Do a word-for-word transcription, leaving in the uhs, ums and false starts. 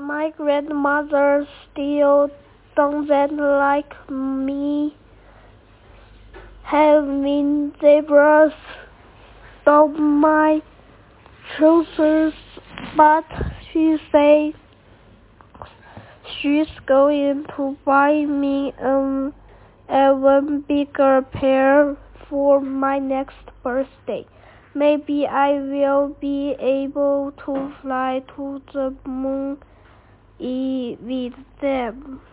My grandmother still doesn't like me having zebras down my trousers, but she says she's going to buy me an even bigger pair for my next birthday. Maybe I will be able to fly to the moon with them.